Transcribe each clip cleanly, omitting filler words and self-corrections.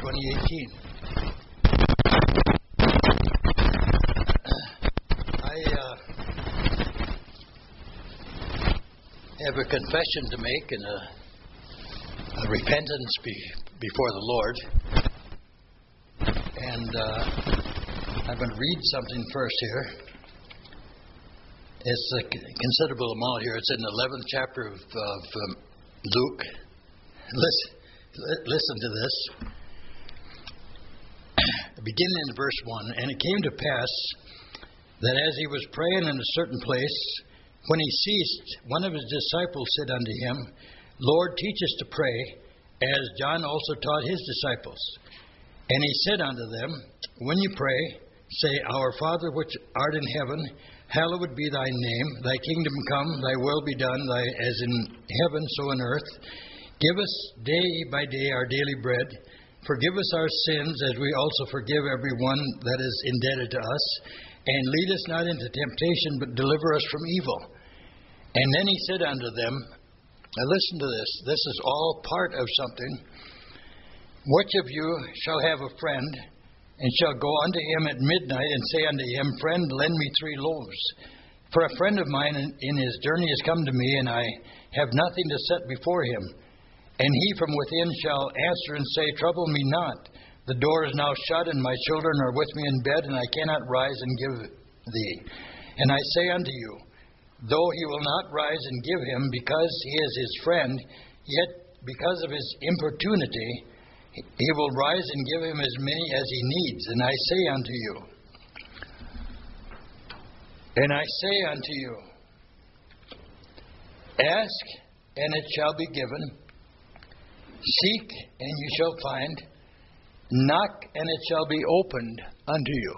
2018. I have a confession to make and a repentance before the Lord. And I'm going to read something first here. It's a considerable amount here. It's in the 11th chapter of Luke. Listen to this. Beginning in verse 1. And it came to pass that as he was praying in a certain place, when he ceased, one of his disciples said unto him, Lord, teach us to pray, as John also taught his disciples. And he said unto them, when you pray, say, Our Father which art in heaven, hallowed be thy name. Thy kingdom come, thy will be done, as in heaven, so on earth. Give us day by day our daily bread. Forgive us our sins, as we also forgive every one that is indebted to us. And lead us not into temptation, but deliver us from evil. And then he said unto them, now listen to this. This is all part of something. Which of you shall have a friend, and shall go unto him at midnight, and say unto him, Friend, lend me 3 loaves. For a friend of mine in his journey is come to me, and I have nothing to set before him. And he from within shall answer and say, Trouble me not. The door is now shut, and my children are with me in bed, and I cannot rise and give thee. And I say unto you, though he will not rise and give him, because he is his friend, yet because of his importunity, he will rise and give him as many as he needs. And I say unto you, ask, and it shall be given. Seek, and you shall find. Knock, and it shall be opened unto you.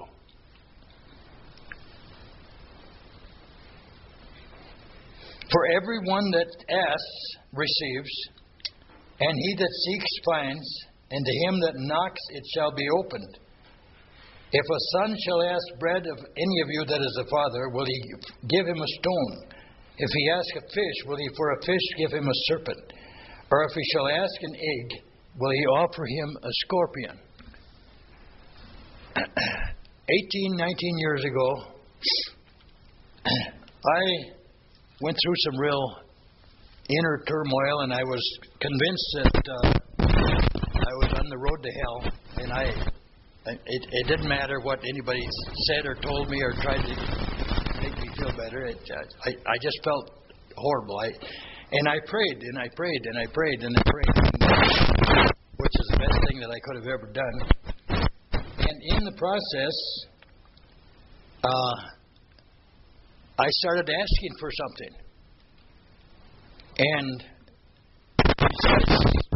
For everyone that asks receives, and he that seeks finds, and to him that knocks it shall be opened. If a son shall ask bread of any of you that is a father, will he give him a stone? If he ask a fish, will he for a fish give him a serpent? Or if he shall ask an egg, will he offer him a scorpion? 19 years ago, I went through some real inner turmoil, and I was convinced that I was on the road to hell, and it didn't matter what anybody said or told me or tried to make me feel better. I just felt horrible. And I prayed, and I prayed, and I prayed, and I prayed, which is the best thing that I could have ever done. And in the process, I started asking for something. And besides,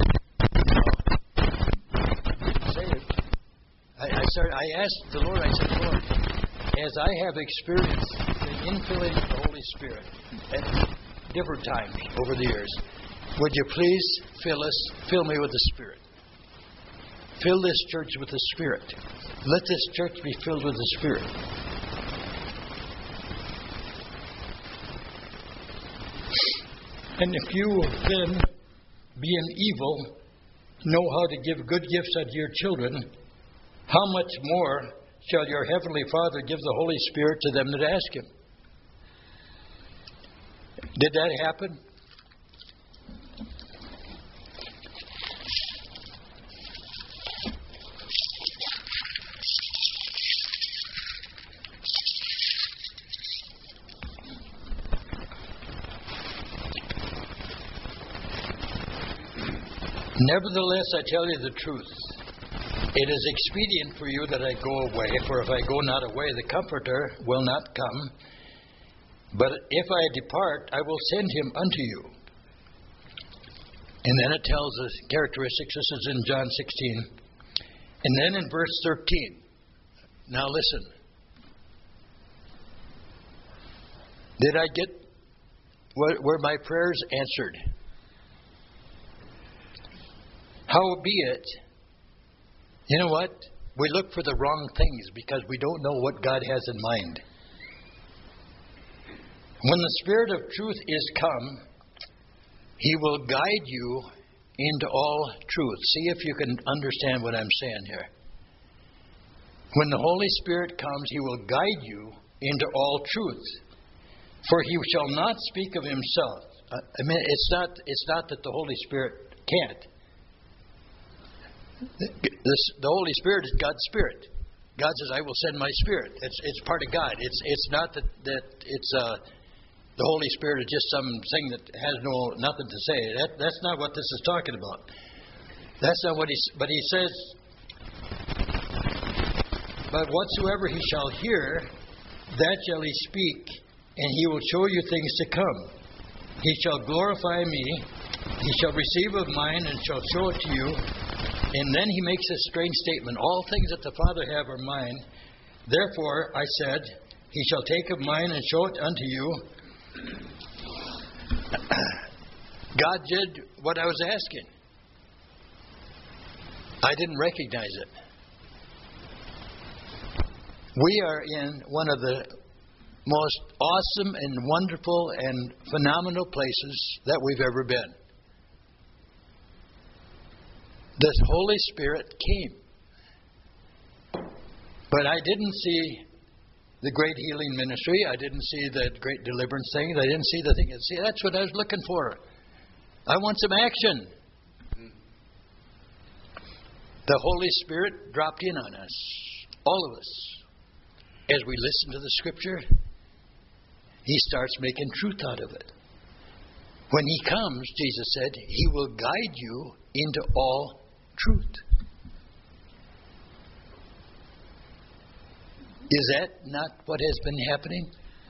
I asked the Lord, I said, Lord, as I have experienced the infilling of the Holy Spirit at different times over the years, would you please fill me with the Spirit? Fill this church with the Spirit. Let this church be filled with the Spirit. And if you then, being evil, know how to give good gifts unto your children, how much more shall your heavenly Father give the Holy Spirit to them that ask Him? Did that happen? Nevertheless, I tell you the truth. It is expedient for you that I go away, for if I go not away, the Comforter will not come. But if I depart, I will send him unto you. And then it tells us characteristics. This is in John 16. And then in verse 13. Now listen. Did I get were my prayers answered? Howbeit, you know what? We look for the wrong things because we don't know what God has in mind. When the Spirit of truth is come, He will guide you into all truth. See if you can understand what I'm saying here. When the Holy Spirit comes, He will guide you into all truth. For He shall not speak of Himself. It's not that the Holy Spirit can't. The Holy Spirit is God's Spirit. God says, "I will send my Spirit." It's part of God. It's not that it's the Holy Spirit is just something that has nothing to say. That's not what this is talking about. That's not what But He says, "But whatsoever He shall hear, that shall He speak, and He will show you things to come. He shall glorify me. He shall receive of mine and shall show it to you." And then He makes a strange statement. "All things that the Father have are mine. Therefore, I said, He shall take of mine and show it unto you." God did what I was asking. I didn't recognize it. We are in one of the most awesome and wonderful and phenomenal places that we've ever been. This Holy Spirit came. But I didn't see the great healing ministry. I didn't see the great deliverance things. I didn't see the thing. See, that's what I was looking for. I want some action. The Holy Spirit dropped in on us, all of us. As we listen to the Scripture, He starts making truth out of it. When He comes, Jesus said, He will guide you into all truth. Is that not what has been happening?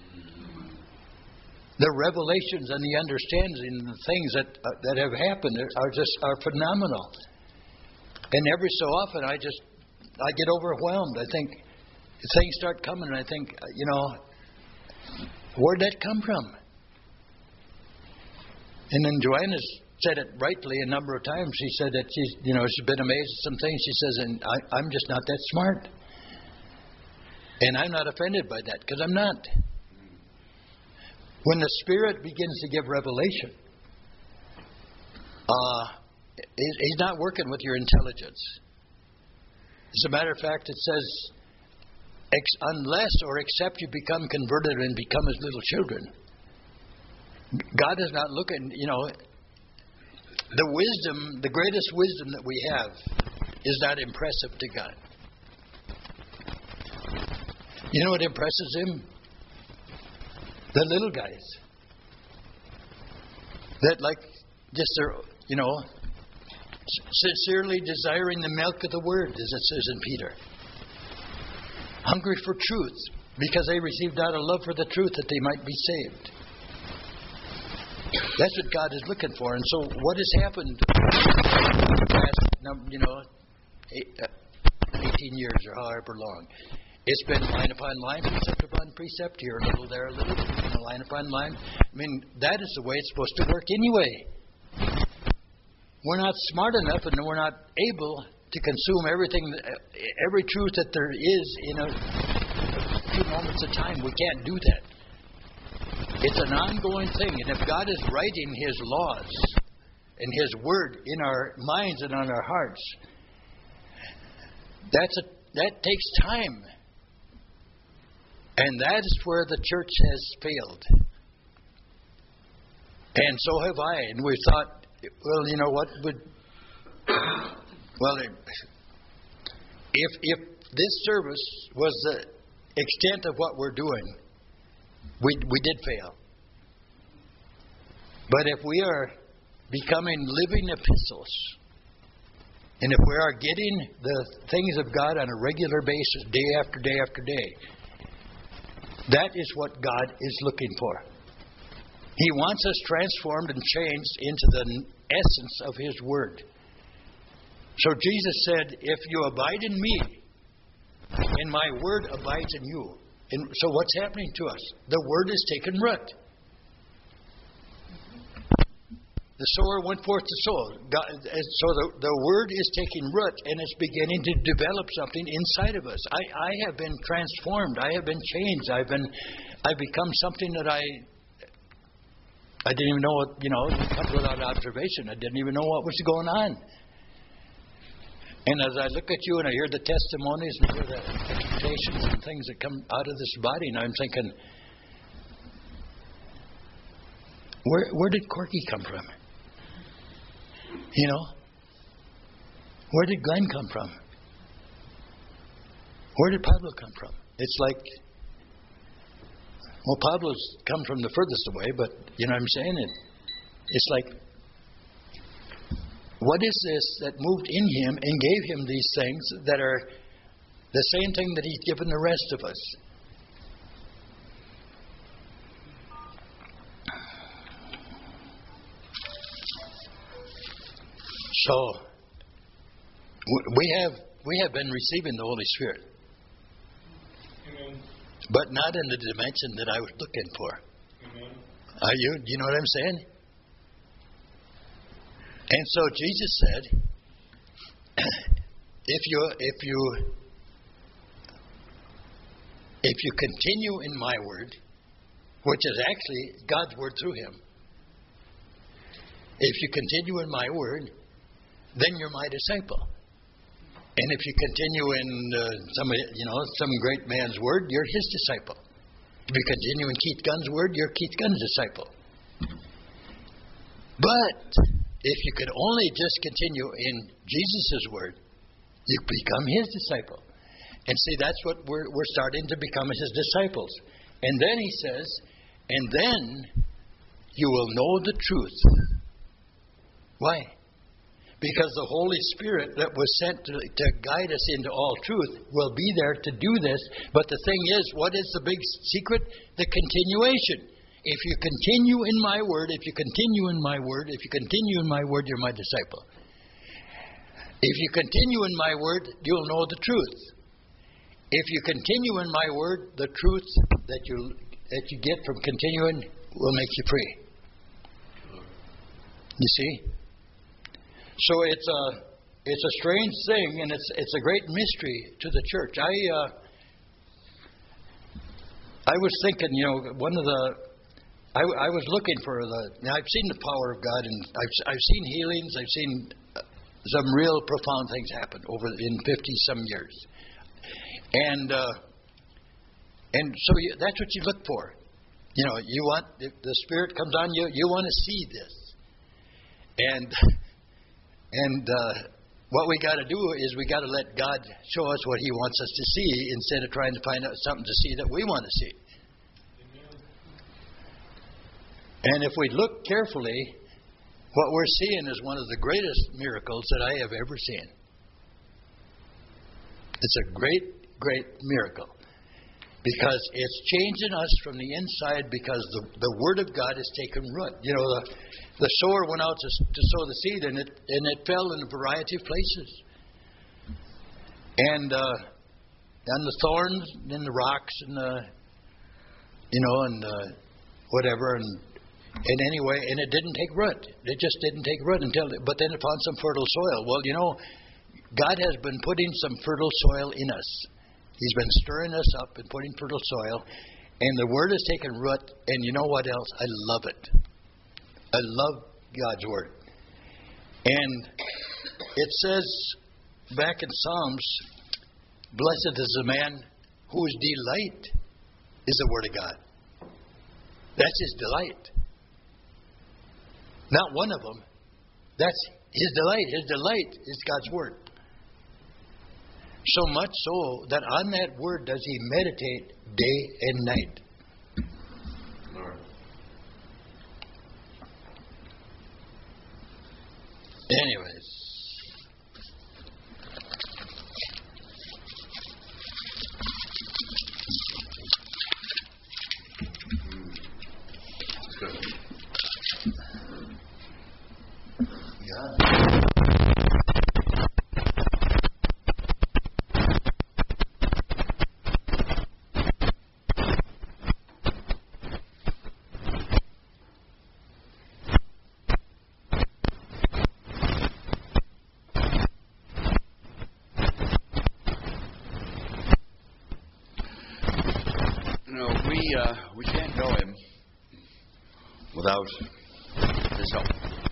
The revelations and the understanding and the things that have happened are phenomenal. And every so often I get overwhelmed. I think things start coming and I think, where'd that come from? And then Joanna's said it rightly a number of times. She said that she's been amazed at some things. She says, and I'm just not that smart. And I'm not offended by that, because I'm not. When the Spirit begins to give revelation, He's not working with your intelligence. As a matter of fact, it says, unless or except you become converted and become as little children. God is not looking, the wisdom, the greatest wisdom that we have is not impressive to God. You know what impresses Him? The little guys. That sincerely desiring the milk of the Word, as it says in Peter. Hungry for truth, because they received out a love for the truth that they might be saved. That's what God is looking for. And so what has happened the past, 18 years or however long, it's been line upon line, precept upon precept, here a little, there a little, line upon line. I mean, that is the way it's supposed to work anyway. We're not smart enough and we're not able to consume every truth that there is in a few moments of time. We can't do that. It's an ongoing thing. And if God is writing His laws and His Word in our minds and on our hearts, that takes time. And that is where the church has failed. And so have I. And we thought, well, you know what would... Well, if this service was the extent of what we're doing, we did fail. But if we are becoming living epistles, and if we are getting the things of God on a regular basis, day after day after day, that is what God is looking for. He wants us transformed and changed into the essence of His Word. So Jesus said, if you abide in me, and my Word abides in you. And so what's happening to us? The Word is taking root. The sower went forth to sow. So the Word is taking root, and it's beginning to develop something inside of us. I have been transformed. I have been changed. I've become something that I didn't even know what, it comes without observation. I didn't even know what was going on. And as I look at you and I hear the testimonies and hear the expectations and things that come out of this body, and I'm thinking, where did Corky come from? Where did Glenn come from? Where did Pablo come from? It's like, well, Pablo's come from the furthest away, but you know what I'm saying? It's like, what is this that moved in him and gave him these things that are the same thing that he's given the rest of us? So, we have been receiving the Holy Spirit. Amen. But not in the dimension that I was looking for. Amen. Are you? Do you know what I'm saying? And so Jesus said, if you continue in my word, which is actually God's word through him, if you continue in my word, then you're my disciple. And if you continue in some great man's word, you're his disciple. If you continue in Keith Gunn's word, you're Keith Gunn's disciple. But if you could only just continue in Jesus' word, you become his disciple. And see, that's what we're starting to become his disciples. And then he says, and then you will know the truth. Why? Because the Holy Spirit that was sent to guide us into all truth will be there to do this. But the thing is, what is the big secret? The continuation. If you continue in my word, if you continue in my word, if you continue in my word, you're my disciple. If you continue in my word, you'll know the truth. If you continue in my word, the truth that you get from continuing will make you free. You see? So it's a strange thing, and it's a great mystery to the church. I was thinking, I was looking for I've seen the power of God, and I've seen healings. I've seen some real profound things happen in 50-some years, and so that's what you look for. You want, if the Spirit comes on you, you want to see this, and what we got to do is we got to let God show us what He wants us to see instead of trying to find out something to see that we want to see. And if we look carefully, what we're seeing is one of the greatest miracles that I have ever seen. It's a great, great miracle. Because it's changing us from the inside, because the Word of God has taken root. The sower went out to sow the seed, and it fell in a variety of places. And the thorns, and the rocks, and whatever, and anyway, and it didn't take root. It just didn't take root but then it found some fertile soil. Well, God has been putting some fertile soil in us. He's been stirring us up and putting fertile soil, and the Word has taken root. And you know what else? I love it. I love God's Word. And it says back in Psalms, blessed is the man whose delight is the Word of God. That's his delight. Not one of them. That's his delight. His delight is God's Word. So much so that on that Word does he meditate day and night. Lord. Anyways. without His help.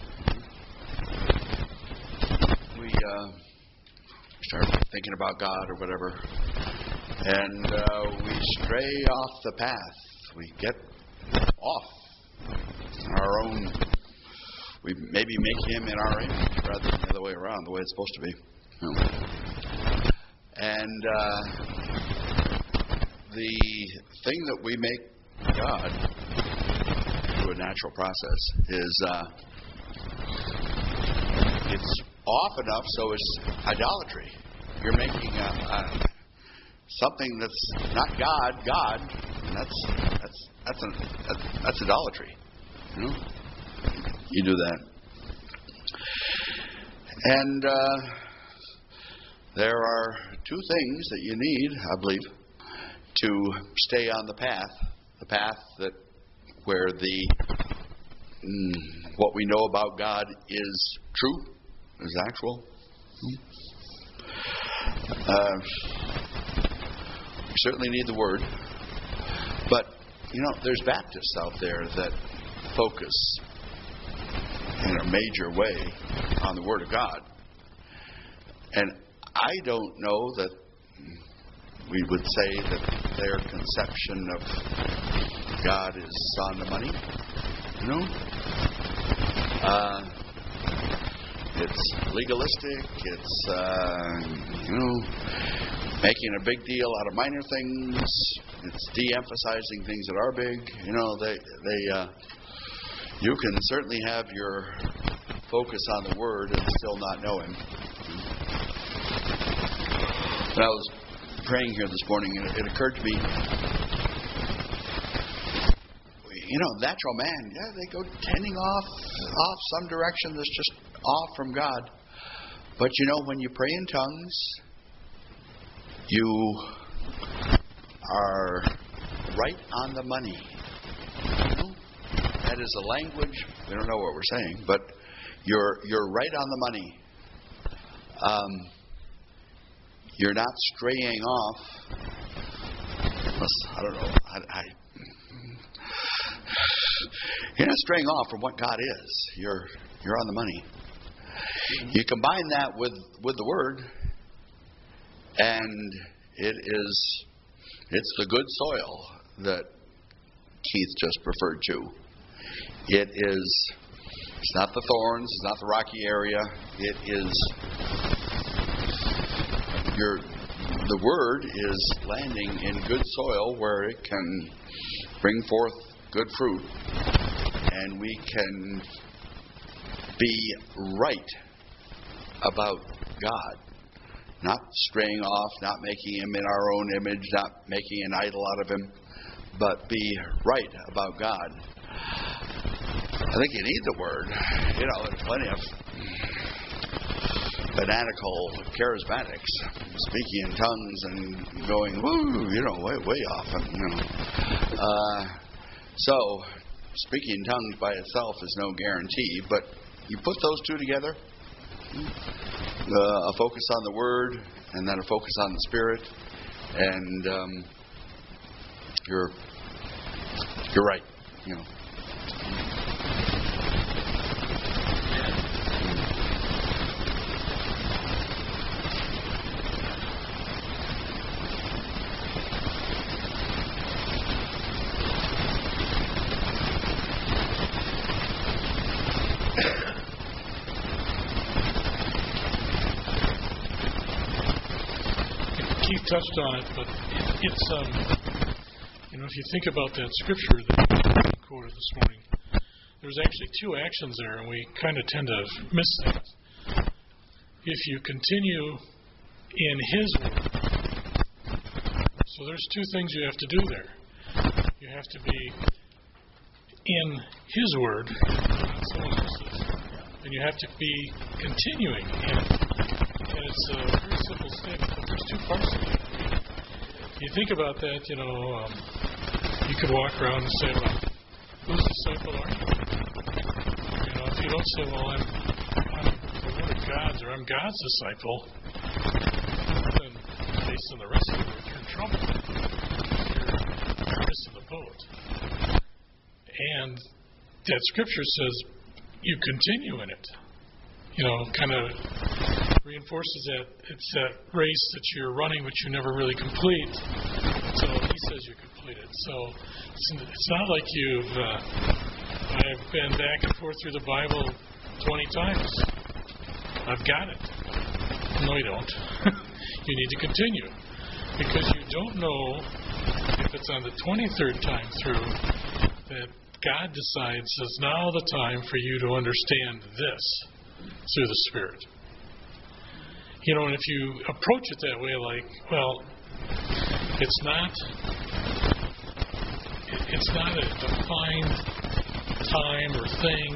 We start thinking about God or whatever, and we stray off the path. We get off our own. We maybe make Him in our image rather than the other way around, the way it's supposed to be. And the thing that we make God through a natural process is it's off enough so it's idolatry. You're making something that's not God, and that's idolatry. You do that, and there are two things that you need, I believe, to stay on the path that where what we know about God is true, is actual. We certainly need the Word, but there's Baptists out there that focus in a major way on the Word of God, and I don't know that we would say that their conception of God is on the money. It's legalistic. It's making a big deal out of minor things. It's de-emphasizing things that are big. You can certainly have your focus on the Word and still not know Him. When I was praying here this morning, it occurred to me, natural man, they go tending off some direction that's just off from God. But when you pray in tongues, you are right on the money. That is a language, we don't know what we're saying, but you're right on the money. You're not straying off. I don't know. You're not straying off from what God is. You're on the money. You combine that with the Word, and it's the good soil that Keith just referred to. It's not the thorns. It's not the rocky area. It is. The Word is landing in good soil where it can bring forth good fruit, and we can be right about God, not straying off, not making Him in our own image, not making an idol out of Him, but be right about God. I think you need the Word. There's plenty of fanatical charismatics speaking in tongues and going, woo, way off. So, speaking in tongues by itself is no guarantee, but you put those two together, a focus on the Word and then a focus on the Spirit, and you're right. Keith touched on it, but it's if you think about that scripture that we quoted this morning, there's actually two actions there, and we kind of tend to miss that. If you continue in His Word, so there's two things you have to do there. You have to be in His Word, not someone else's, and you have to be continuing in it. And it's a very simple statement, but there's two parts to it. You think about that, you could walk around and say, well, whose disciple are you? If you don't say, well, I'm the Word of God's, or I'm God's disciple, then based on the rest of it, you're in trouble. You're missing the boat. And that scripture says you continue in it. Kind of reinforces that it's that race that you're running but you never really complete. So he says you complete it. So it's not like I've been back and forth through the Bible 20 times. I've got it. No, you don't. You need to continue. Because you don't know if it's on the 23rd time through that God decides it's now the time for you to understand this through the Spirit. And if you approach it that way, like, well, it's not a defined time or thing.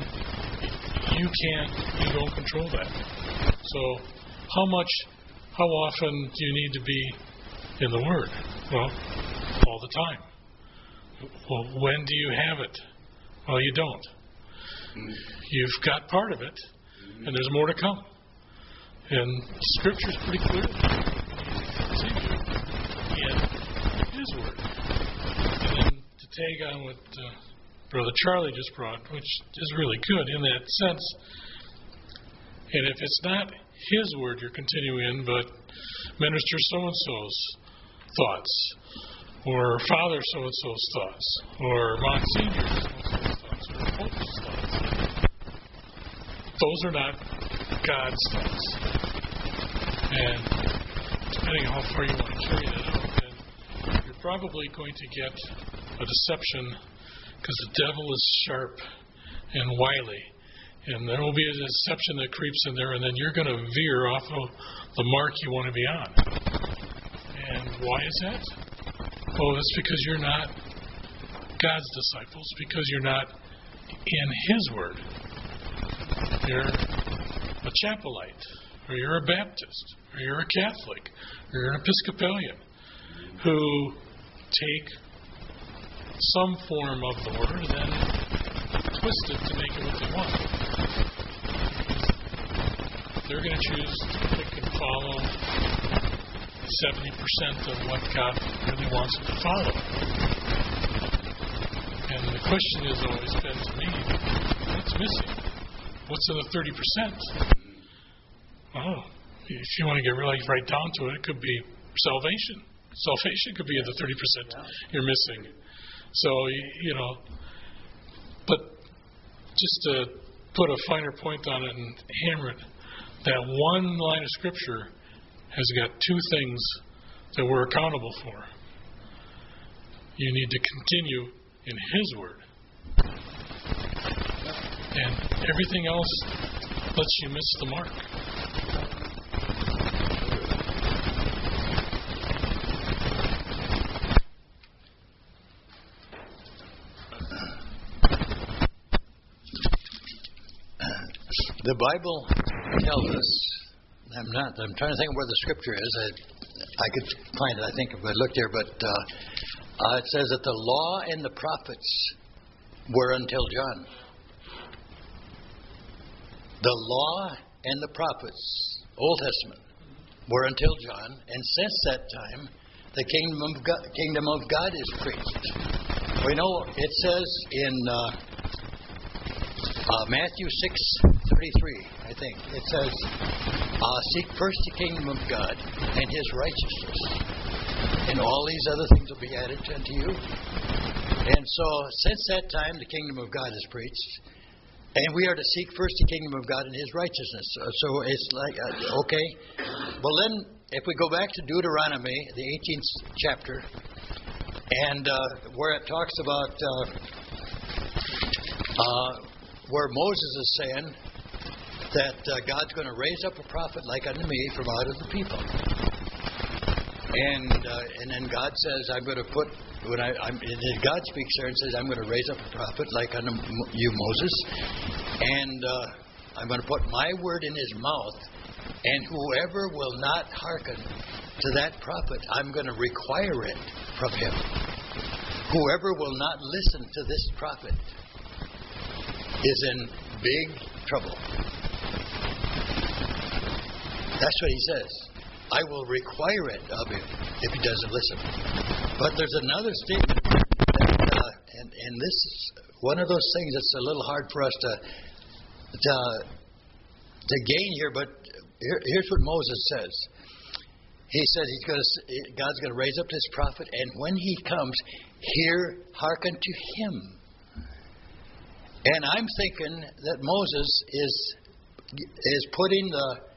You don't control that. So how often do you need to be in the Word? Well, all the time. Well, when do you have it? Well, you don't. You've got part of it, and there's more to come. And Scripture is pretty clear. Continue in His Word. And then to tag on what Brother Charlie just brought, which is really good in that sense. And if it's not His Word you're continuing in, but Minister so-and-so's thoughts, or Father so-and-so's thoughts, or Monsignor so-and-so's thoughts, or Pope's thoughts, those are not God's thoughts. And depending on how far you want to carry that out, then you're probably going to get a deception, because the devil is sharp and wily. And there will be a deception that creeps in there, and then you're going to veer off of the mark you want to be on. And why is that? Oh, that's because you're not God's disciples, because you're not in His Word. You're a chapelite, or you're a Baptist, or you're a Catholic, or you're an Episcopalian, who take some form of the Word and then twist it to make it what they want. They're going to choose to pick and follow 70% of what God really wants them to follow. And the question has always been to me, what's missing? What's in the 30%? Oh, if you want to get really right down to it, it could be salvation. Salvation could be in the 30% you're missing. So, but just to put a finer point on it and hammer it, that one line of Scripture has got two things that we're accountable for. You need to continue in His Word. And everything else lets you miss the mark. The Bible tells us, I'm trying to think of where the scripture is. I could find it, I think, if I looked here, but it says that the law and the prophets were until John. The law and the prophets, Old Testament, were until John, and since that time, the kingdom of God is preached. We know it says in Matthew 6:33, I think. It says, seek first the kingdom of God and His righteousness, and all these other things will be added unto you. And so, since that time, the kingdom of God is preached, and we are to seek first the kingdom of God and His righteousness. So it's like, okay. Well, then, if we go back to Deuteronomy, the 18th chapter, and where it talks about where Moses is saying that God's going to raise up a prophet like unto me from out of the people. And then God says, I'm going to put, God speaks there and says, I'm going to raise up a prophet like unto you, Moses, and I'm going to put my word in his mouth, and whoever will not hearken to that prophet, I'm going to require it from him. Whoever will not listen to this prophet is in big trouble. That's what he says. I will require it of him if he doesn't listen. But there's another statement that, and this one of those things that's a little hard for us to gain here. But here's what Moses says. He said God's going to raise up this prophet, and when he comes, hearken to him. And I'm thinking that Moses is putting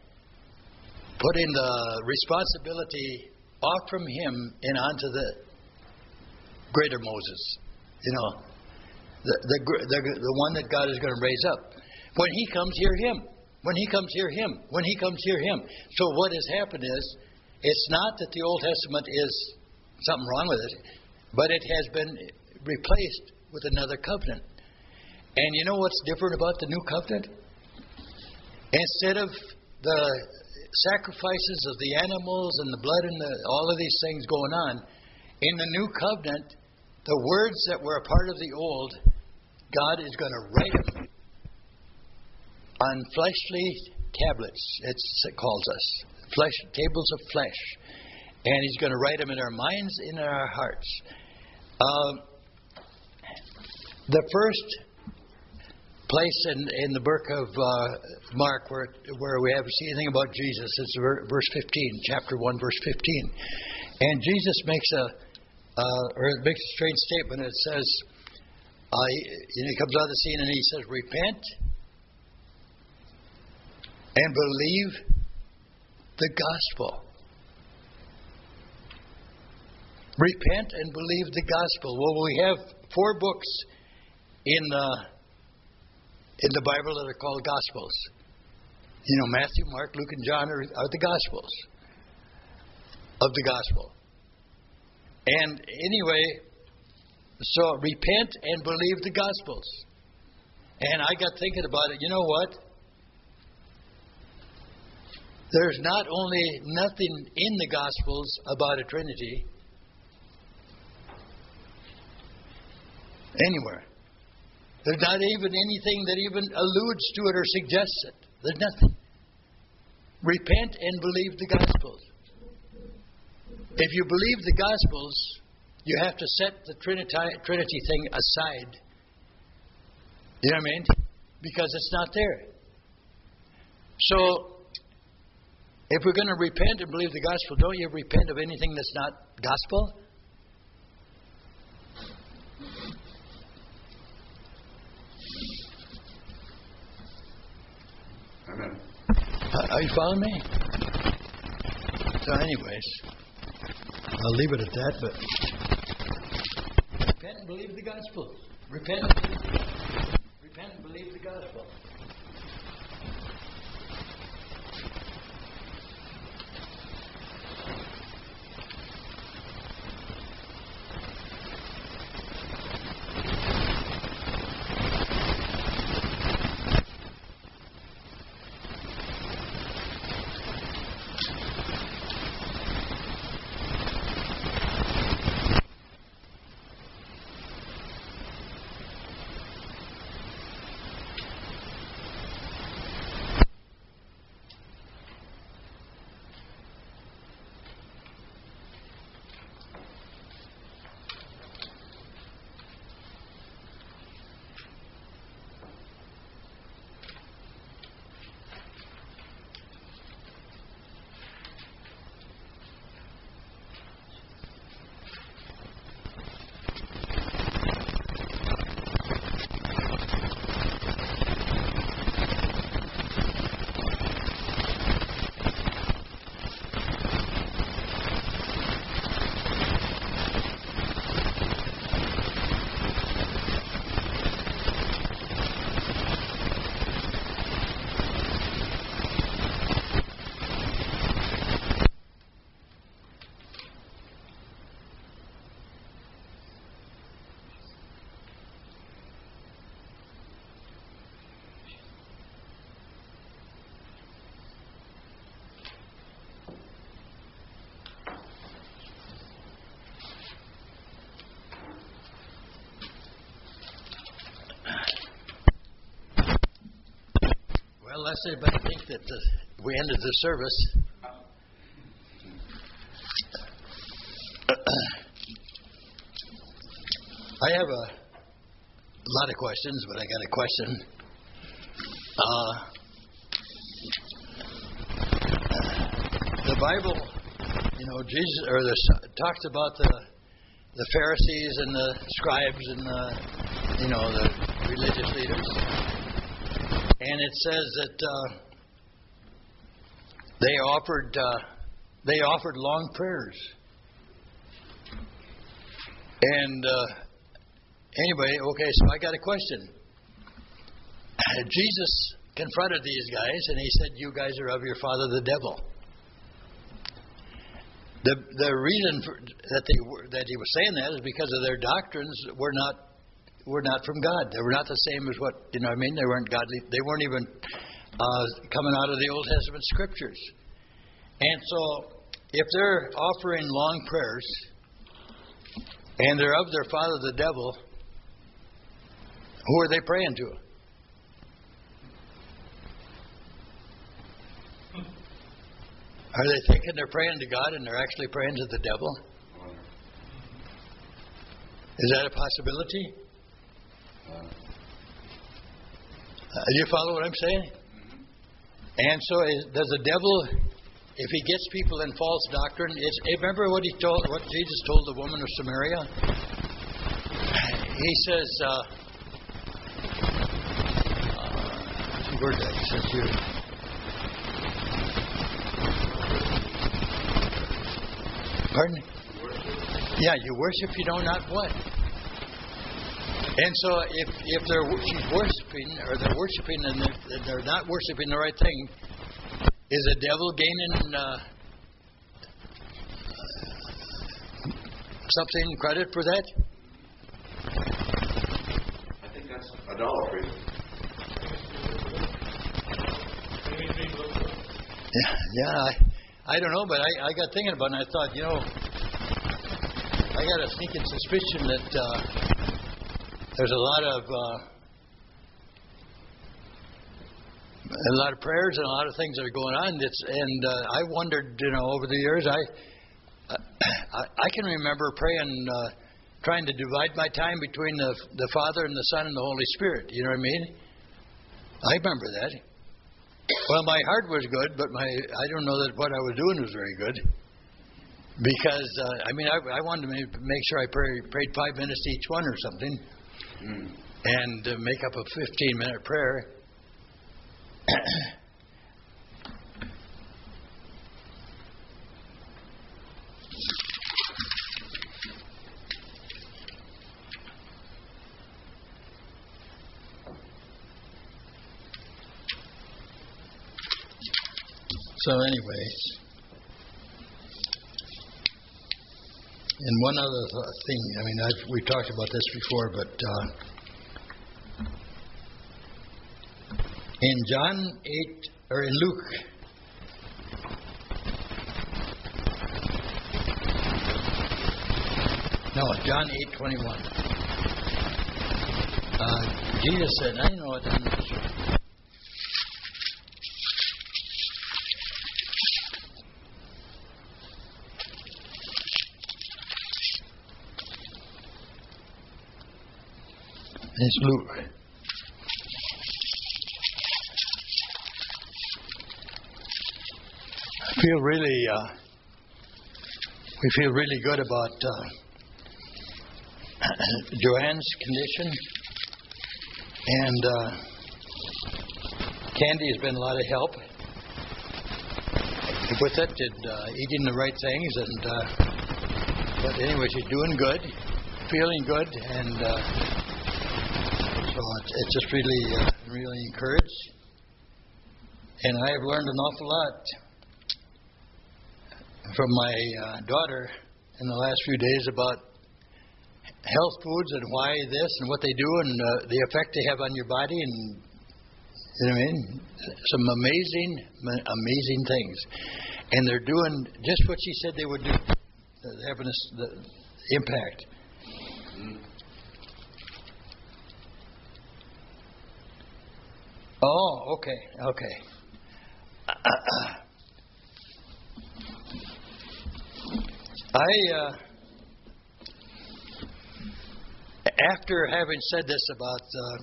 the responsibility off from him and onto the greater Moses. You know, the one that God is going to raise up. When he comes, hear him. When he comes, hear him. When he comes, hear him. So what has happened is, it's not that the Old Testament is something wrong with it, but it has been replaced with another covenant. And you know what's different about the new covenant? Instead of the sacrifices of the animals and the blood and all of these things going on, in the new covenant, the words that were a part of the old, God is going to write them on fleshly tablets, it calls us. Tables of flesh. And he's going to write them in our minds, in our hearts. The first place in the book of Mark where we haven't seen anything about Jesus is verse 15, chapter 1, verse 15. And Jesus makes a strange statement. It says, he comes out of the scene and he says, repent and believe the gospel. Repent and believe the gospel. Well, we have 4 books in the Bible that are called Gospels. You know, Matthew, Mark, Luke, and John are the Gospels of the Gospel. And anyway, so repent and believe the Gospels. And I got thinking about it. You know what? There's not only nothing in the Gospels about a Trinity anywhere. There's not even anything that even alludes to it or suggests it. There's nothing. Repent and believe the Gospels. If you believe the Gospels, you have to set the Trinity thing aside. You know what I mean? Because it's not there. So, if we're going to repent and believe the gospel, don't you repent of anything that's not gospel? Amen. Are you following me? So anyways, I'll leave it at that, but repent and believe the gospel. Repent and believe the gospel. Unless anybody thinks that we ended the service. I have lot of questions, but I got a question. The Bible, Jesus talks about the Pharisees and the scribes and the religious leaders, and it says that they offered long prayers. And anyway, okay, so I got a question. Jesus confronted these guys, and he said, "You guys are of your father, the devil." The reason that he was saying that is because of their doctrines were not from God. They were not the same as what They weren't godly. They weren't even coming out of the Old Testament scriptures. And so, if they're offering long prayers and they're of their father, the devil, who are they praying to? Are they thinking they're praying to God and they're actually praying to the devil? Is that a possibility? You follow what I'm saying? And so, does the devil, if he gets people in false doctrine, remember what Jesus told the woman of Samaria? He says, where did he says here? Pardon? Yeah, you worship, you know not what. And so, if she's worshiping, or they're worshiping and they're not worshiping the right thing, is the devil gaining something credit for that? I think that's idolatry. Yeah. I don't know, but I got thinking about it, and I thought, I got a sneaking suspicion that there's a lot of prayers and a lot of things that are going on. I wondered, over the years, I can remember praying, trying to divide my time between the Father and the Son and the Holy Spirit. You know what I mean? I remember that. Well, my heart was good, but I don't know that what I was doing was very good. Because, I wanted to make sure I prayed 5 minutes each one or something. And make up a 15-minute prayer. So anyways, and one other thing, we talked about this before, but in John 8, or in Luke, John 8:21, Jesus said, I know what that means. It's Luke. We feel really good about Joanne's condition, and Candy has been a lot of help with it, eating the right things, but anyway, she's doing good, feeling good, and so it's just really encouraged. And I have learned an awful lot from my daughter in the last few days about health foods and why this and what they do and the effect they have on your body, and some amazing things. And they're doing just what she said they would do, having the impact. Oh, okay. after having said this about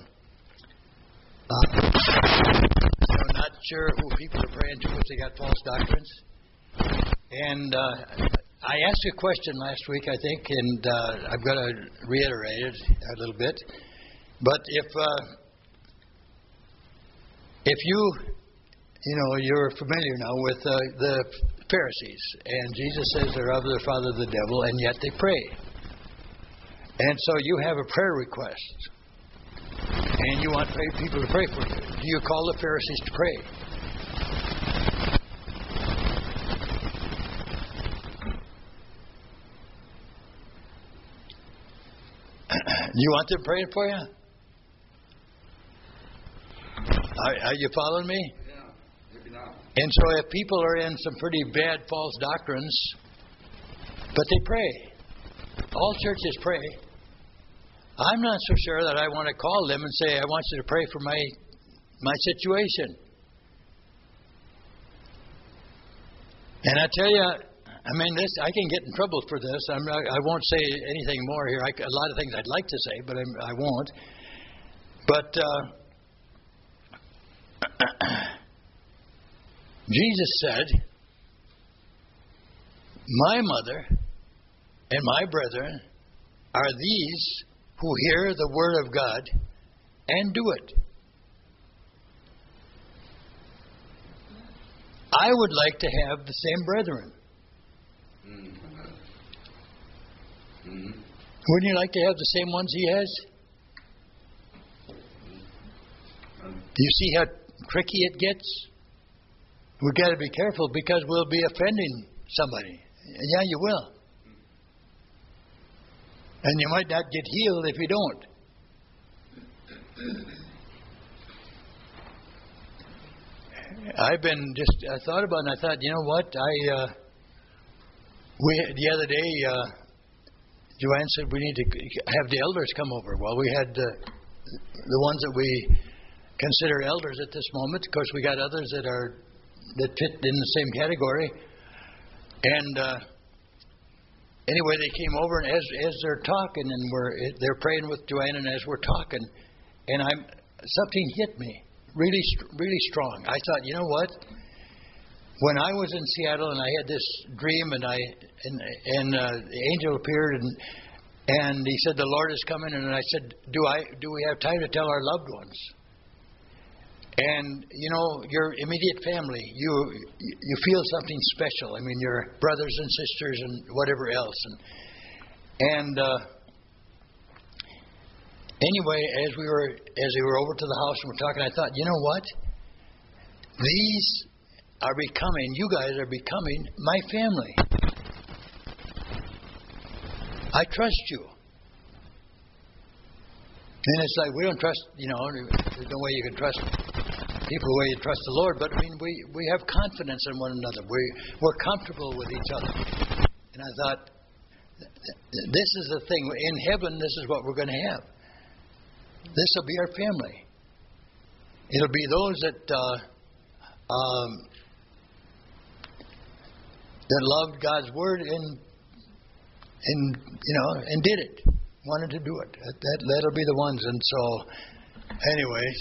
not sure who people are praying to if they got false doctrines, and I asked a question last week, I think, and I'm going to reiterate it a little bit. But if you're familiar now with the Pharisees, and Jesus says they're of their father the devil, and yet they pray. And so you have a prayer request, and you want people to pray for you. Do you call the Pharisees to pray? Do you want them praying for you? Are you following me? Yeah, maybe not. And so if people are in some pretty bad false doctrines, but they pray. All churches pray. I'm not so sure that I want to call them and say, I want you to pray for my situation. And I tell you, I can get in trouble for this. I won't say anything more here. A lot of things I'd like to say, but I won't. But Jesus said, my mother and my brethren are these who hear the word of God and do it. I would like to have the same brethren. Wouldn't you like to have the same ones he has? Do you see how tricky it gets? We've got to be careful because we'll be offending somebody. Yeah, you will. And you might not get healed if you don't. I thought about it, and I thought, you know what? The other day, Joanne said we need to have the elders come over. Well, we had the ones that we consider elders at this moment. Of course, we got others that fit in the same category. And anyway, they came over, and as they're talking, and they're praying with Joanne, and as we're talking, and something hit me really, really strong. I thought, you know what? When I was in Seattle and I had this dream, and the angel appeared, and he said, the Lord is coming, and I said, do we have time to tell our loved ones? And your immediate family, you feel something special. I mean, your brothers and sisters and whatever else. And anyway, as we were over to the house and we're talking, I thought, you know what? You guys are becoming my family. I trust you. And it's like we don't trust, there's no way you can trust people the way you trust the Lord, but we have confidence in one another. We're comfortable with each other. And I thought, this is the thing. In heaven, this is what we're going to have. This will be our family. It'll be those that loved God's word and did it, wanted to do it. That'll be the ones. And so, anyways.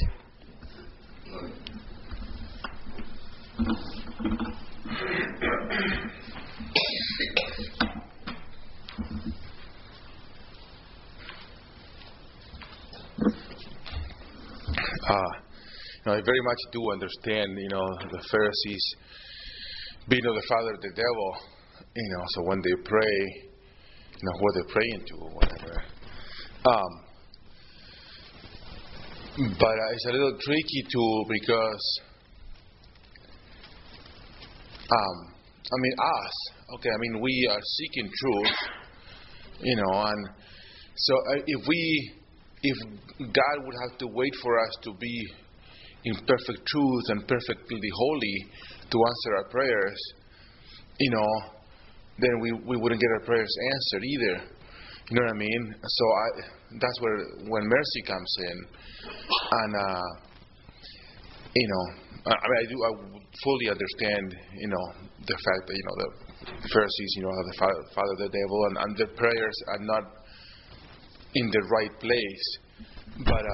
I very much do understand, the Pharisees being of the father of the devil, so when they pray, who they're praying to or whatever. But it's a little tricky too because, we are seeking truth, and so if God would have to wait for us to be in perfect truth and perfectly holy to answer our prayers, then we wouldn't get our prayers answered either. You know what I mean? So that's when mercy comes in, and I fully understand the fact that the Pharisees have the father of the devil, and their prayers are not in the right place. But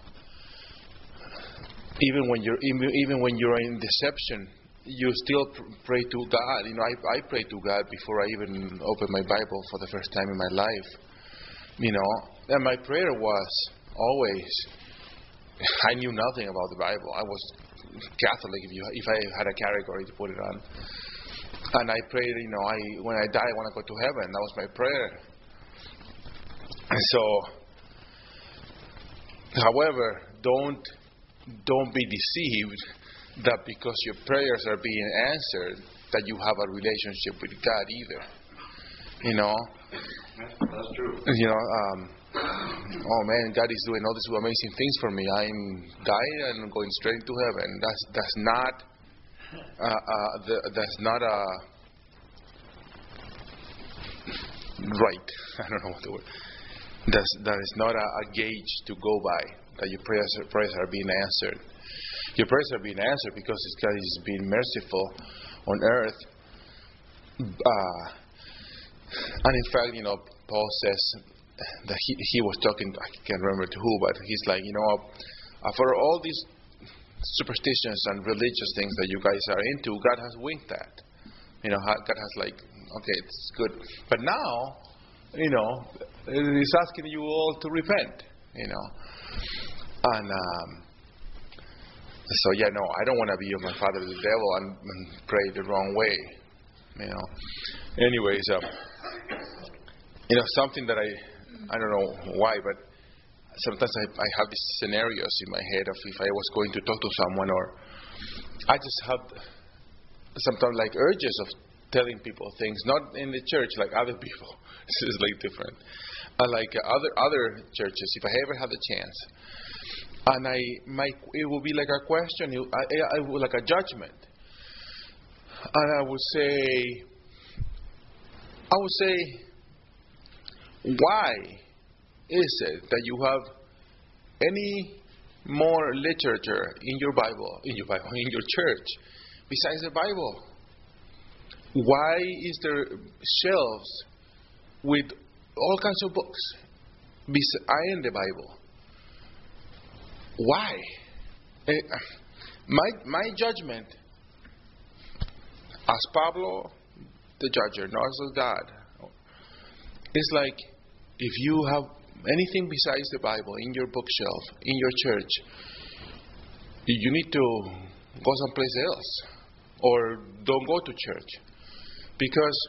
even when you're in deception, you still pray to God. I pray to God before I even open my Bible for the first time in my life. And my prayer was always, I knew nothing about the Bible. I was Catholic, if I had a category to put it on. And I prayed, when I die, I want to go to heaven. That was my prayer. And so, however, don't be deceived that because your prayers are being answered, that you have a relationship with God either. That's true. Oh man, God is doing all these amazing things for me. I'm dying and going straight into heaven. That's not right. I don't know what the word. That is not a gauge to go by. That your prayers are being answered. Your prayers are being answered because God is being merciful on earth. And in fact, Paul says that he was talking, I can't remember to who, but he's like, for all these superstitions and religious things that you guys are into, God has winked that. God has okay, it's good. But now, He's asking you all to repent, And so, I don't want to be of my father the devil and pray the wrong way, Anyways, something that I don't know why, but sometimes I have these scenarios in my head of if I was going to talk to someone, or I just have sometimes urges of telling people things, not in the church like other people. This is different. Like other churches, if I ever have the chance, and it will be like a question, like a judgment, and I would say, why is it that you have any more literature in your church besides the Bible? Why is there shelves with all kinds of books behind the Bible? Why? My judgment as Pablo the judger, not as God, is like if you have anything besides the Bible in your bookshelf, in your church, you need to go someplace else or don't go to church. Because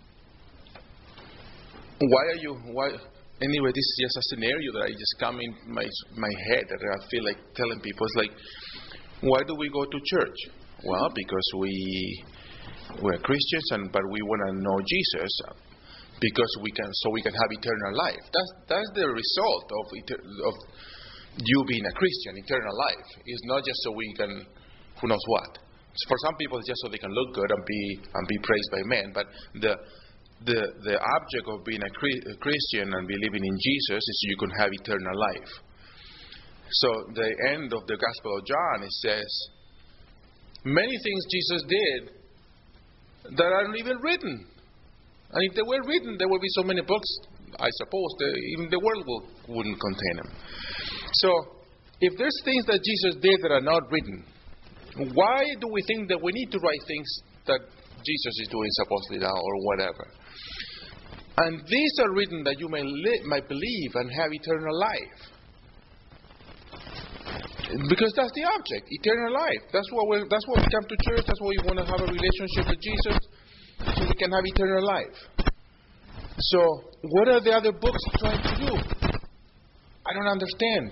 anyway, this is just a scenario that I just come in my head that I feel like telling people. It's like, why do we go to church? Well, because we're Christians, but we want to know Jesus because we can have eternal life. That's the result of you being a Christian, eternal life. It's not just so we can, who knows what. For some people, it's just so they can look good and be praised by men. But the object of being a Christian and believing in Jesus is so you can have eternal life. So the end of the Gospel of John, it says, many things Jesus did that aren't even written. And if they were written, there would be so many books, I suppose, even the world wouldn't contain them. So if there's things that Jesus did that are not written, why do we think that we need to write things that Jesus is doing supposedly now or whatever? And these are written that you might believe and have eternal life. Because that's the object, eternal life. That's why we come to church. That's why we want to have a relationship with Jesus, so we can have eternal life. So what are the other books trying to do? I don't understand.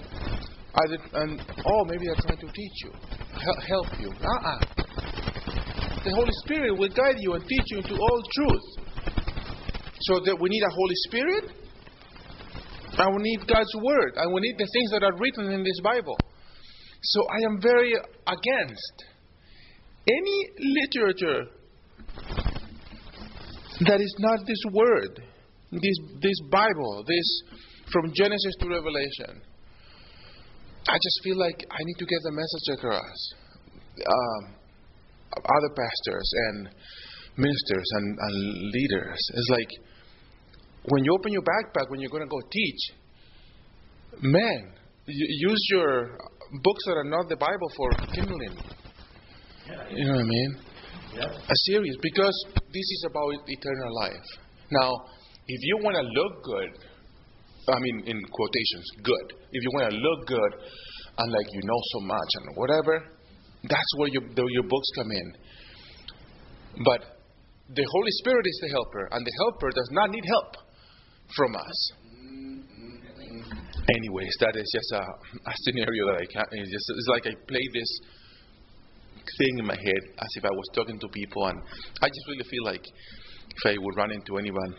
Maybe they're trying to teach you, help you. The Holy Spirit will guide you and teach you into all truth. So that we need a Holy Spirit, and we need God's Word, and we need the things that are written in this Bible. So I am very against any literature that is not this Word, this Bible, this from Genesis to Revelation. I just feel like I need to get the message across. Other pastors and ministers and leaders. It's like when you open your backpack when you're going to go teach, man, use your books that are not the Bible for kindling. You know what I mean? Serious, because this is about eternal life. Now, if you want to look good, I mean, in quotations, good. If you want to look good and like you know so much and whatever, that's where your books come in. But the Holy Spirit is the helper, and the helper does not need help from us. Anyways, that is just a scenario that I can't. It's like I play this thing in my head as if I was talking to people, and I just really feel like if I would run into anyone,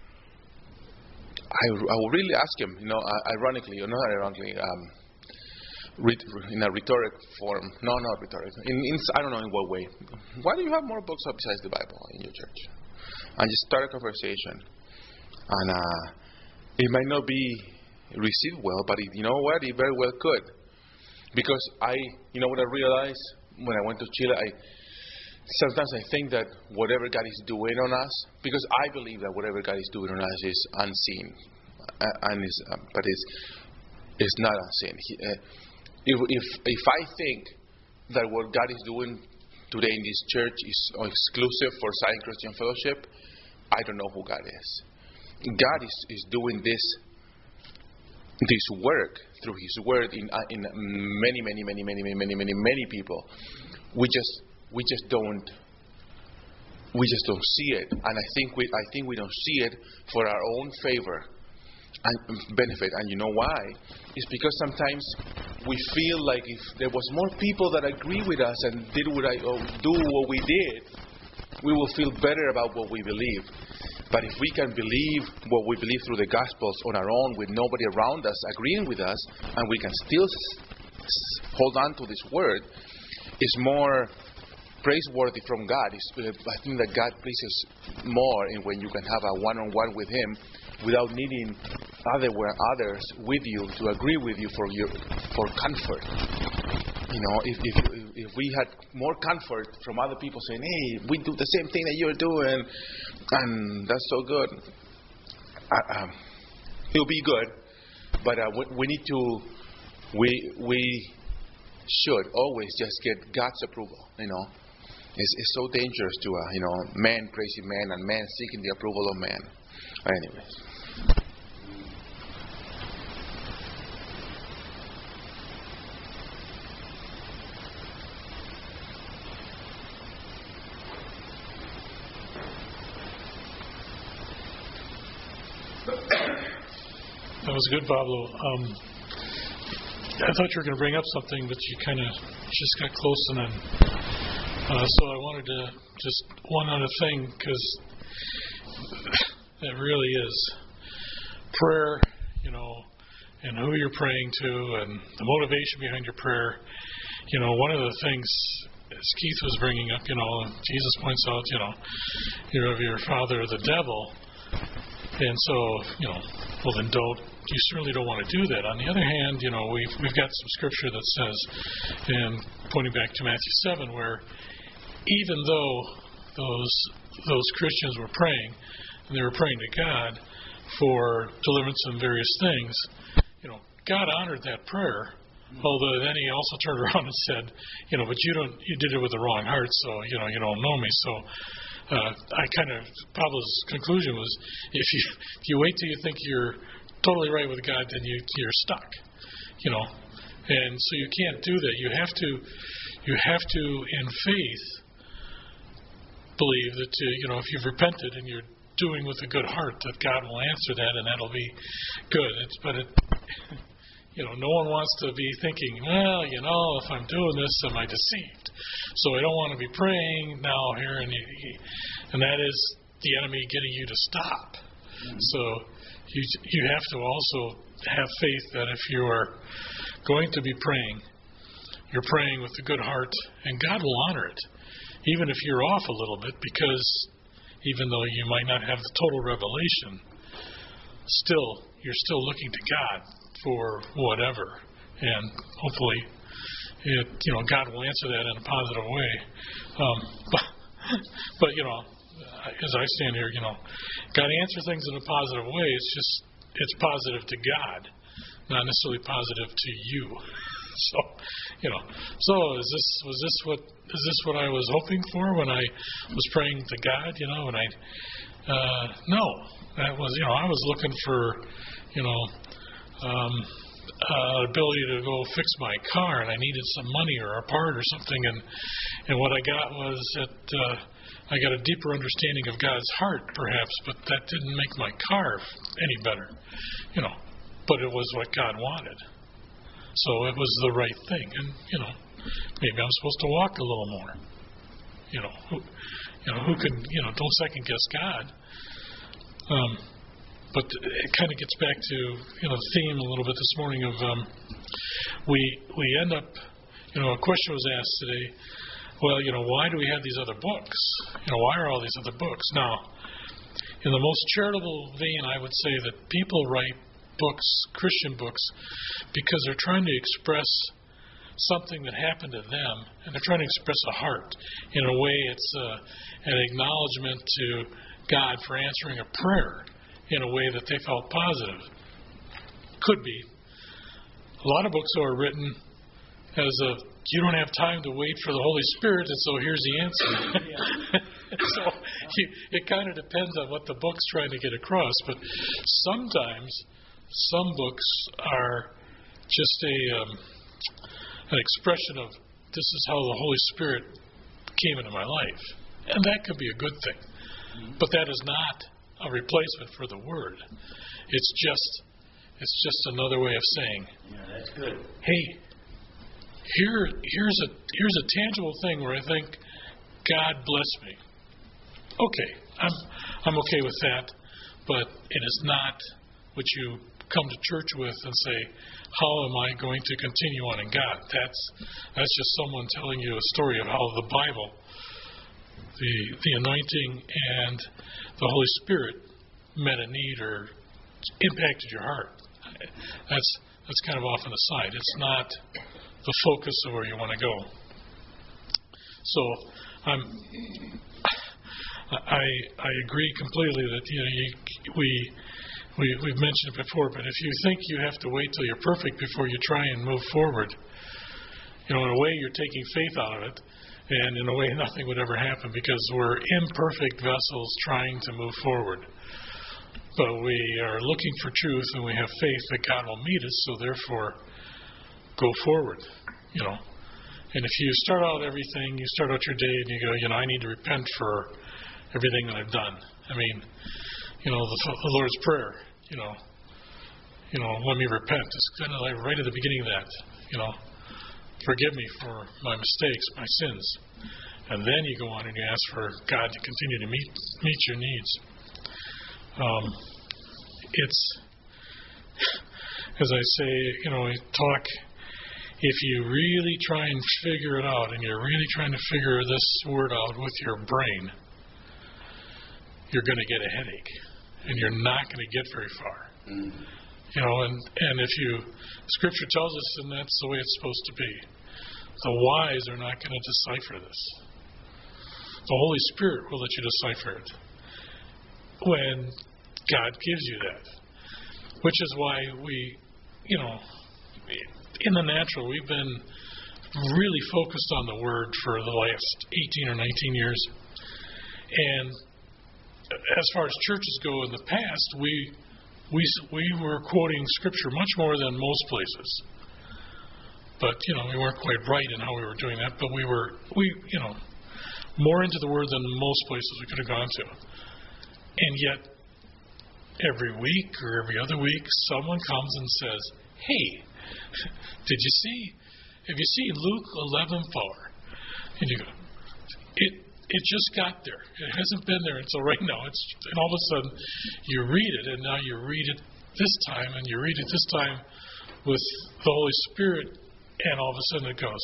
I would really ask him, ironically or not ironically, in a rhetoric form. No, not rhetoric. I don't know in what way. Why do you have more books besides the Bible in your church? And just start a conversation, and it might not be received well, but you know what? It very well could, because what I realized when I went to Chile, sometimes I think that whatever God is doing on us, because I believe that whatever God is doing on us is unseen, but it's not unseen. If I think that what God is doing today in this church is exclusive for Zion Christian Fellowship, I don't know who God is. God is doing this work through His Word in many people. We just don't see it, and I think we don't see it for our own favor and benefit. And you know why? It's because sometimes we feel like if there was more people that agree with us and do what we did, we will feel better about what we believe. But if we can believe what we believe through the Gospels on our own, with nobody around us agreeing with us, and we can still hold on to this Word, it's more praiseworthy from God. I think that God pleases more in when you can have a one-on-one with Him without needing others with you to agree with you for comfort. If we had more comfort from other people saying, "Hey, we do the same thing that you're doing, and that's so good," it'll be good. But we need to. We should always just get God's approval. It's so dangerous to man praising man and man seeking the approval of man. Anyways. That was good, Pablo. I thought you were going to bring up something, but you kind of just got close, and then so I wanted to just one other thing, because it really is prayer, and who you're praying to, and the motivation behind your prayer. One of the things, as Keith was bringing up, Jesus points out, you're of your father, the devil, and so, well then you certainly don't want to do that. On the other hand, we've got some scripture that says, and pointing back to Matthew 7, where even though those Christians were praying, and they were praying to God for deliverance from various things, God honored that prayer. Although then He also turned around and said, but you did it with the wrong heart, so you don't know me. So Pablo's conclusion was, if you wait till you think you're totally right with God, then you're stuck. And so you can't do that. You have to in faith believe that if you've repented and you're doing with a good heart, that God will answer that, and that'll be good. No one wants to be thinking, well, if I'm doing this, am I deceived? So I don't want to be praying now here, and that is the enemy getting you to stop. Mm-hmm. So you have to also have faith that if you are going to be praying, you're praying with a good heart, and God will honor it, even if you're off a little bit, because even though you might not have the total revelation, you're still looking to God for whatever, and hopefully God will answer that in a positive way. But as I stand here, God answers things in a positive way. It's positive to God. not necessarily positive to you. So, is this what I was hoping for when I was praying to God? When no, that was I was looking for ability to go fix my car, and I needed some money or a part or something, and what I got was that I got a deeper understanding of God's heart, perhaps, but that didn't make my car any better, But it was what God wanted, so it was the right thing, and maybe I'm supposed to walk a little more. Who can don't second guess God. But it kind of gets back to the theme a little bit this morning of we end up a question was asked today. Well, why do we have these other books? Why are all these other books? Now, in the most charitable vein, I would say that people write books, Christian books, because they're trying to express something that happened to them, and they're trying to express a heart. In a way, it's an acknowledgement to God for answering a prayer in a way that they felt positive. Could be. A lot of books are written as you don't have time to wait for the Holy Spirit, and so here's the answer. So it kind of depends on what the book's trying to get across. But sometimes some books are just an expression of this is how the Holy Spirit came into my life. And that could be a good thing. But that is not a replacement for the Word. It's just another way of saying, that's good. Hey, here's a tangible thing where I think God bless me. Okay, I'm okay with that, but it is not what you come to church with and say, how am I going to continue on in God? That's just someone telling you a story of how the Bible, the anointing and the Holy Spirit met a need or impacted your heart. That's kind of off on the side. It's not the focus of where you want to go. So I agree completely that we've mentioned it before, but if you think you have to wait till you're perfect before you try and move forward, in a way you're taking faith out of it, and in a way nothing would ever happen because we're imperfect vessels trying to move forward. But we are looking for truth, and we have faith that God will meet us, so therefore go forward, And if you start out everything, you start out your day and you go, I need to repent for everything that I've done. I mean, the Lord's Prayer, let me repent. It's kind of like right at the beginning of that, forgive me for my mistakes, my sins. And then you go on and you ask for God to continue to meet your needs. It's, as I say, talk, if you really try and figure it out and you're really trying to figure this word out with your brain, you're going to get a headache and you're not going to get very far. And if Scripture tells us, and that's the way it's supposed to be, the wise are not going to decipher this. The Holy Spirit will let you decipher it when God gives you that. Which is why we, in the natural, we've been really focused on the Word for the last 18 or 19 years. And as far as churches go in the past, we were quoting Scripture much more than most places. But, we weren't quite right in how we were doing that, but we more into the Word than most places we could have gone to. And yet, every week or every other week, someone comes and says, hey, have you seen Luke 11:4? And you go, it just got there. It hasn't been there until right now. And all of a sudden, you read it, and now you read it this time, and you read it this time with the Holy Spirit, and all of a sudden it goes,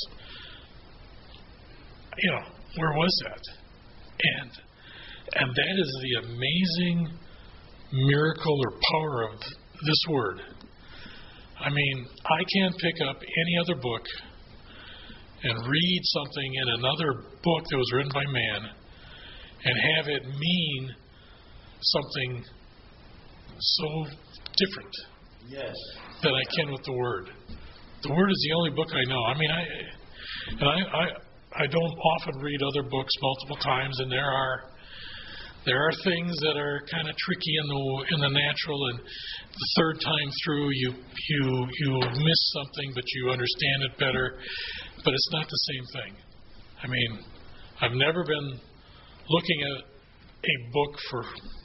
where was that? And that is the amazing miracle or power of this word. I mean, I can't pick up any other book and read something in another book that was written by man and have it mean something so different Yes. than I can with the Word. The Word is the only book I know. I mean, I don't often read other books multiple times, and there are things that are kind of tricky in the natural, and the third time through you miss something, but you understand it better. But it's not the same thing. I mean, I've never been looking at a book for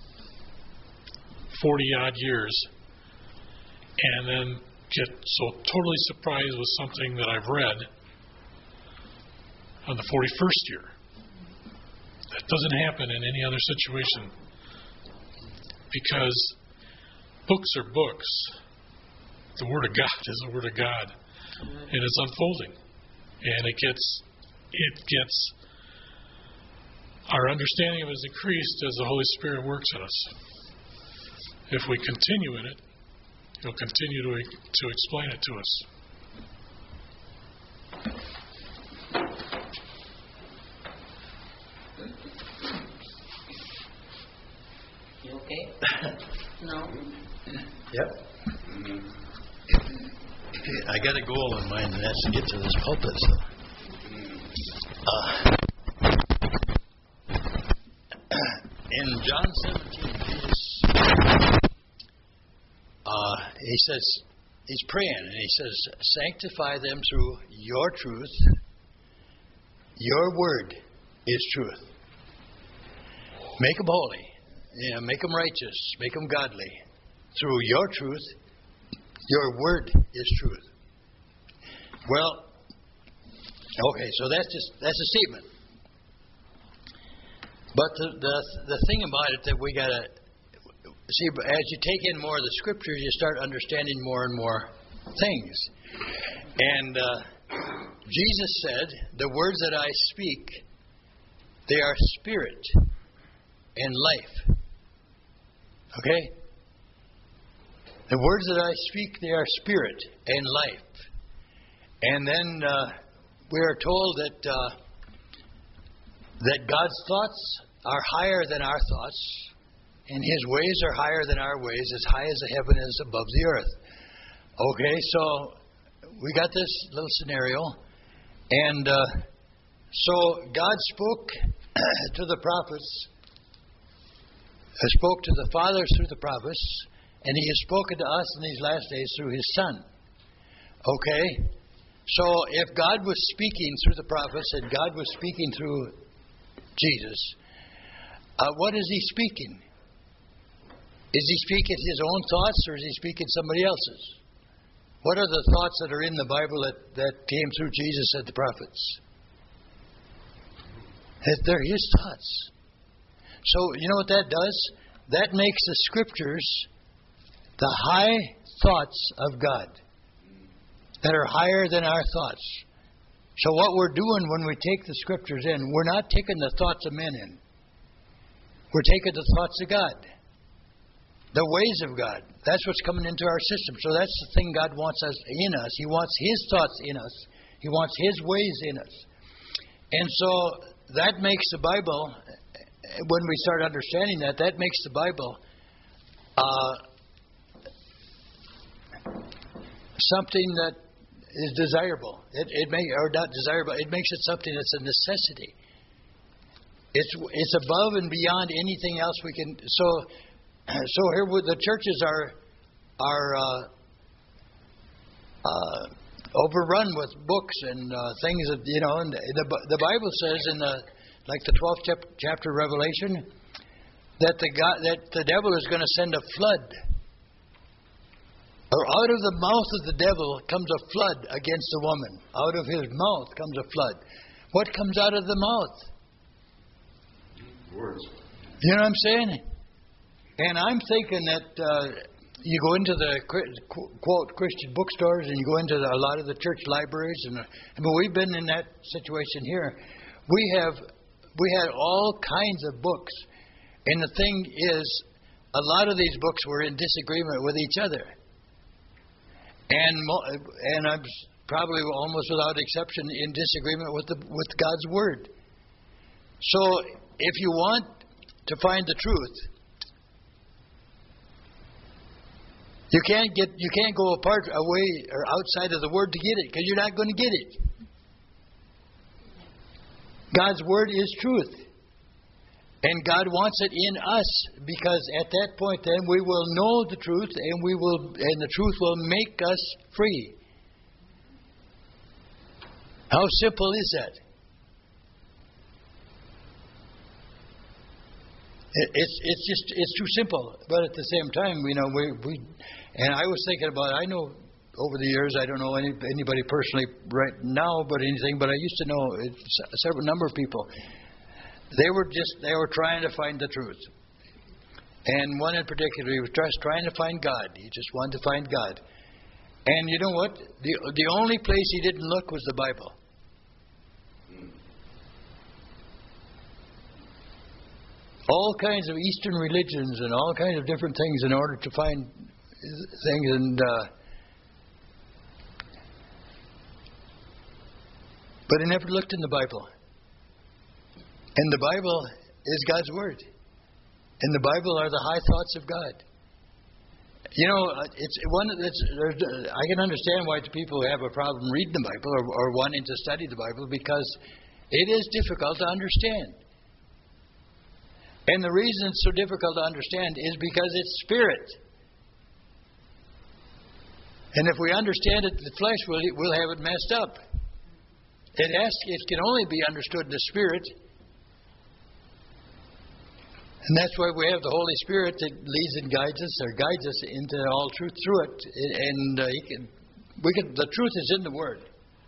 40-odd years and then get so totally surprised with something that I've read on the 41st year. That doesn't happen in any other situation, because books are books. The Word of God is the Word of God, and it's unfolding, and it gets our understanding of it is increased as the Holy Spirit works in us. If we continue in it, He'll continue to explain it to us. You okay? No. Yep. I got a goal in mind, and that's to get to this pulpit. So. In John 17, Jesus, he says, he's praying, and he says, sanctify them through your truth. Your word is truth. Make them holy. Make them righteous. Make them godly. Through your truth, your word is truth. Well, okay, so that's a statement. But the thing about it that we gotta see, as you take in more of the scriptures, you start understanding more and more things. And Jesus said, "The words that I speak, they are spirit and life." Okay? The words that I speak, they are spirit and life. And then we are told that God's thoughts are higher than our thoughts, and His ways are higher than our ways, as high as the heaven is above the earth. Okay, so we got this little scenario, and so God spoke to the prophets, spoke to the fathers through the prophets, and He has spoken to us in these last days through His Son. Okay? So if God was speaking through the prophets and God was speaking through Jesus, what is He speaking? Is He speaking His own thoughts, or is He speaking somebody else's? What are the thoughts that are in the Bible that came through Jesus and the prophets? They're His thoughts. So you know what that does? That makes the Scriptures the high thoughts of God that are higher than our thoughts. So what we're doing when we take the Scriptures in, we're not taking the thoughts of men in. We're taking the thoughts of God. The ways of God. That's what's coming into our system. So that's the thing God wants us in us. He wants His thoughts in us. He wants His ways in us. And so that makes the Bible, when we start understanding that makes the Bible something that is desirable. It not desirable. It makes it something that's a necessity. It's above and beyond anything else we can. So here the churches are overrun with books and things that And the Bible says in the 12th chapter of Revelation that the devil is going to send a flood. Or out of the mouth of the devil comes a flood against the woman. Out of his mouth comes a flood. What comes out of the mouth? Words. You know what I'm saying? And I'm thinking that you go into the quote Christian bookstores, and you go into a lot of the church libraries, and we've been in that situation here. We had all kinds of books, and the thing is, a lot of these books were in disagreement with each other. And I'm probably almost without exception in disagreement with God's Word. So if you want to find the truth, You can't go apart away or outside of the Word to get it, because you're not going to get it. God's Word is truth. And God wants it in us, because at that point then we will know the truth, and the truth will make us free. How simple is that? It's too simple, but at the same time, we and I was thinking about it. I know over the years, I don't know anybody personally right now, but I used to know a several number of people. They were trying to find the truth, and one in particular, he was just trying to find God. He just wanted to find God, and you know what? The only place he didn't look was the Bible. All kinds of Eastern religions and all kinds of different things in order to find things, and but he never looked in the Bible. And the Bible is God's Word. And the Bible are the high thoughts of God. You know, it's one that's. I can understand why people have a problem reading the Bible or wanting to study the Bible, because it is difficult to understand. And the reason it's so difficult to understand is because it's spirit. And if we understand it in the flesh, we'll have it messed up. It can only be understood in the spirit. And that's why we have the Holy Spirit that leads and guides us into all truth through it. And the truth is in the Word.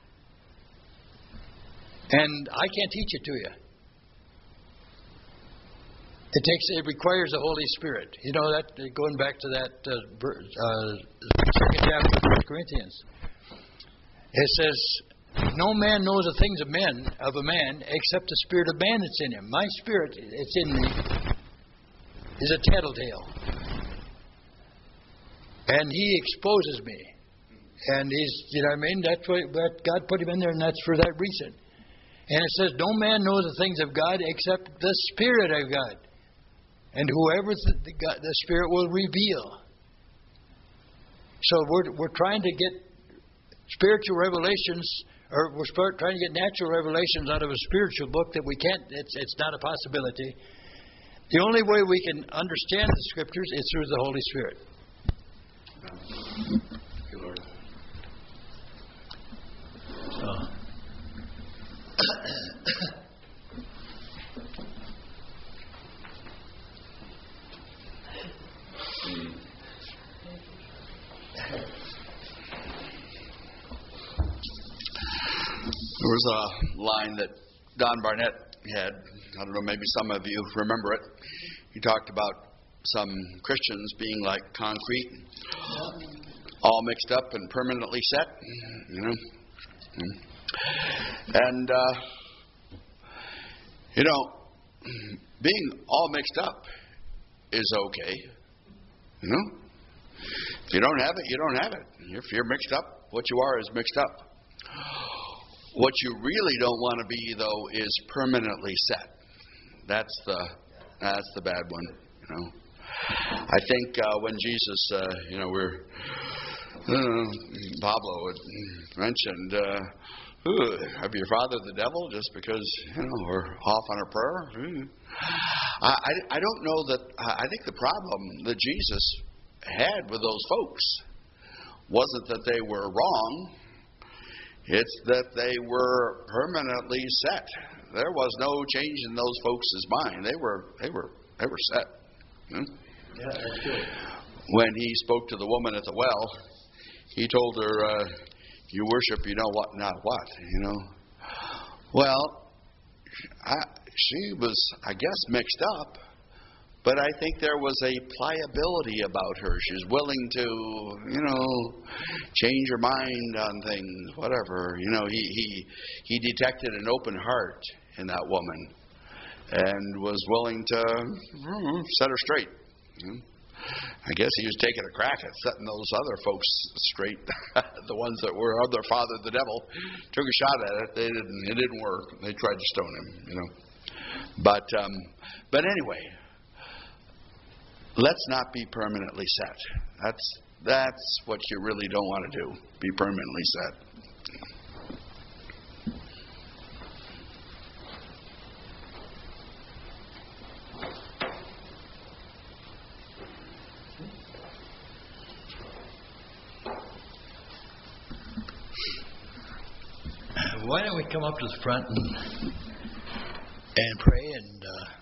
And I can't teach it to you. It requires the Holy Spirit. You know that, going back to that second chapter of 1 Corinthians. It says, no man knows the things of a man except the spirit of man that's in him. My spirit, it's in me, is a tattletale. And he exposes me. And he's, you know what I mean? That's what God put him in there, and that's for that reason. And it says, no man knows the things of God except the Spirit of God. And whoever the Spirit will reveal. So we're trying to get spiritual revelations, or we're trying to get natural revelations out of a spiritual book that we can't. It's not a possibility. The only way we can understand the Scriptures is through the Holy Spirit. Thank you, Lord. There was a line that Don Barnett had. I don't know, maybe some of you remember it. He talked about some Christians being like concrete, all mixed up and permanently set, you know. And, being all mixed up is okay, you know. If you don't have it, you don't have it. If you're mixed up, what you are is mixed up. What you really don't want to be, though, is permanently set. That's the bad one, you know. I think when Jesus, Pablo had mentioned, have your father the devil just because, we're off on our prayer? I don't know that. I think the problem that Jesus had with those folks wasn't that they were wrong. It's that they were permanently set. There was no change in those folks' mind. They were set. Hmm? Yeah, that's good. When he spoke to the woman at the well, he told her, "You worship, you know what, not what." You know. Well, she was, I guess, mixed up. But I think there was a pliability about her. She's willing to, change her mind on things, whatever. He detected an open heart in that woman and was willing to set her straight. I guess he was taking a crack at setting those other folks straight, the ones that were of their father, the devil. Took a shot at it. It didn't work. They tried to stone him, But anyway. Let's not be permanently set. That's what you really don't want to do, be permanently set. Why don't we come up to the front and pray, and